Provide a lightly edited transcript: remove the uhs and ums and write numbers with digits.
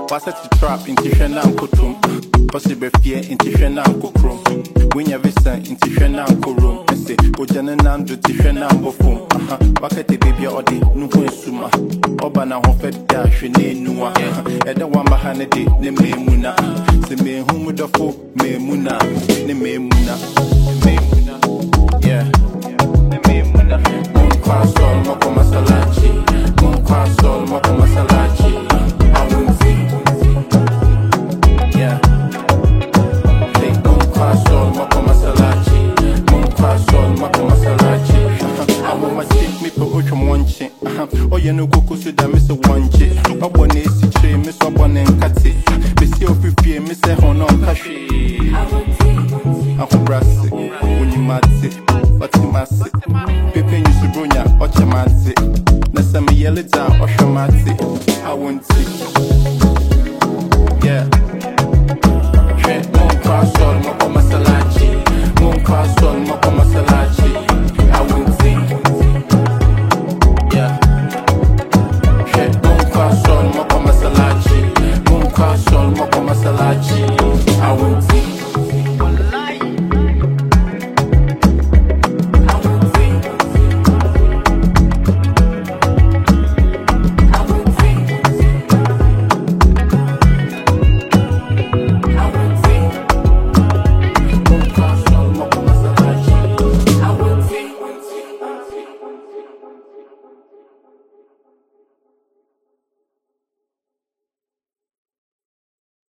Was set to trap into Shena and Kotum. Possible fear into Shena and Kokrum. When you visit into Shena and Korum. I say, Ojanan do Tishena and Bofum. Bucket the baby or the Nuhu Suma. Obana Hofet Dash, Nua. Eda one behind the day, the Memuna. The me whom would the folk, Memuna. The Memuna. Yeah. The Memuna. Monkasol, Mokoma Salachi. Monkasol, Mokoma Salachi. I won't see. Yeah. They Monkasol, Mokoma Salachi. Monkasol, Mokoma Salachi. I want my stick, me put Uchum one chin. Oh, you know, Goku, so that Mr. One chip. I want a city, Miss One and Catty. Miss Yopi, Miss Hono Kashi. I'm brassy. When you mad it, but you must sit. Pippin used to brunya, or chamati. Nasami yellow down, or shamati. I won't see. Yeah. Moon cross all, Mokoma Salachi. Moon cross all.